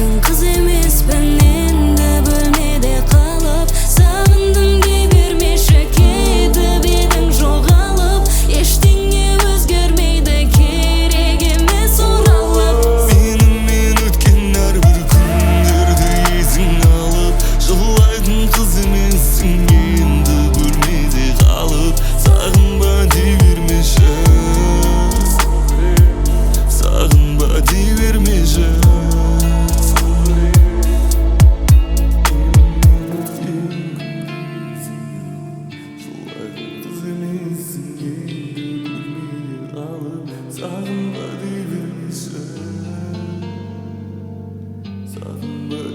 Жылайтын кыз эмесмин энди бөлмеде калып. Сагындым дей бермеши кетип эдиң жогалып. Эчтеңе өзгөрмөйдү, керек эмес оралып. Мен өткөн ар бир күндөрдү эсиң алып. Жылайтын кыз эмессиң энди бөлмеде калып. Сагынба дей бермеши, сагынба дей бермеши. Sağımda değil bir şey, sağımda